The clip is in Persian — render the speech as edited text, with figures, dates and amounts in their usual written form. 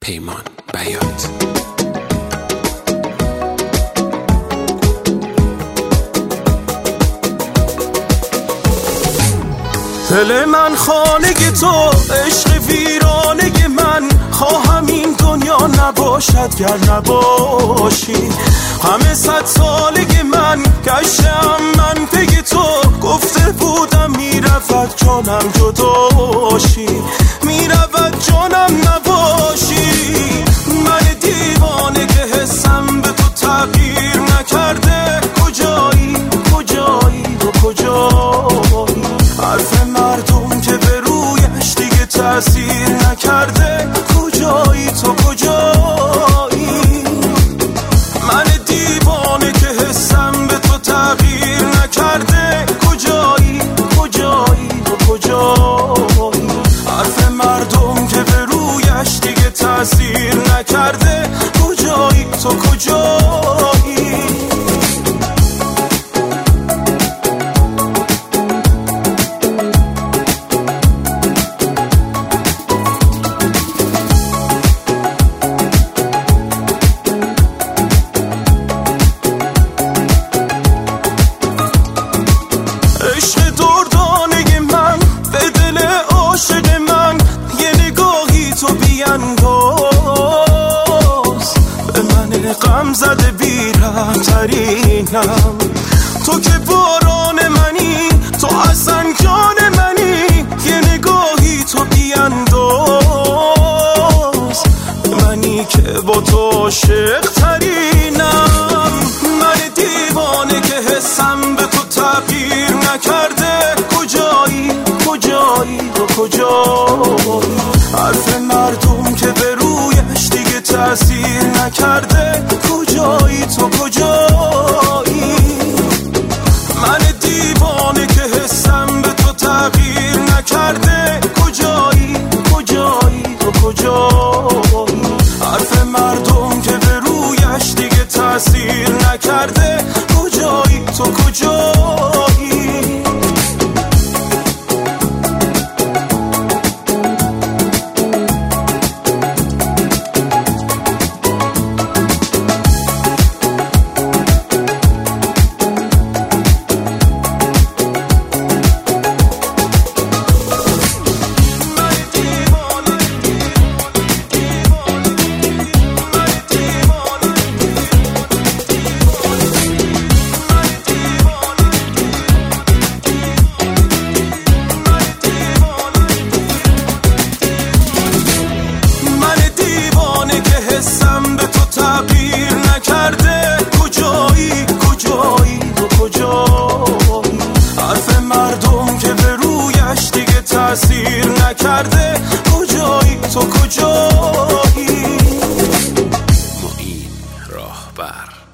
پیمان بیات. دل من خانه تو، عشق ویرانه من، خواهم این دنیا نباشد گر نباشی. همه 100 ساله من گشتم من پی تو، گفته بودم میرود جانم جداشی، میرود جانم نباشی. من دیوانه که حسم به تو تغییر نکرده، کجایی کجایی تو کجایی؟ حرف مردم که به رویش دیگه تأثیر نکرده، کجایی تو کجایی؟ من دیوانه که حسم به تو تغییر نکرده، کجایی کجایی تو کجایی؟ حرف مردم که به رویش دیگه تأثیر نکرده، کجایی تو کجایی؟ غم زده بی‌رحم‌ترینم، تو که باران منی، تو اصلا جان منی. یه نگاهی تو بیانداز، منی که با تو عاشق ترینم. من دیوانه که حسم به تو تغییر نکرده، کجایی کجایی تو کجایی؟ حرف مردم که به رویش دیگه تأثیر نکرده، کجایی تو کجایی؟ من دیوانه که حسم به تو تغییر نکرده، کجایی کجایی تو کجایی؟ حرف مردم که به رویش دیگه تأثیر نکرده، کجایی تو کجایی؟ حسم به تو تغییر نکرده، کجایی کجایی تو کجایی؟ حرف مردم که به رویش دیگه تأثیر نکرده، کجایی تو کجایی؟ معین راهبر.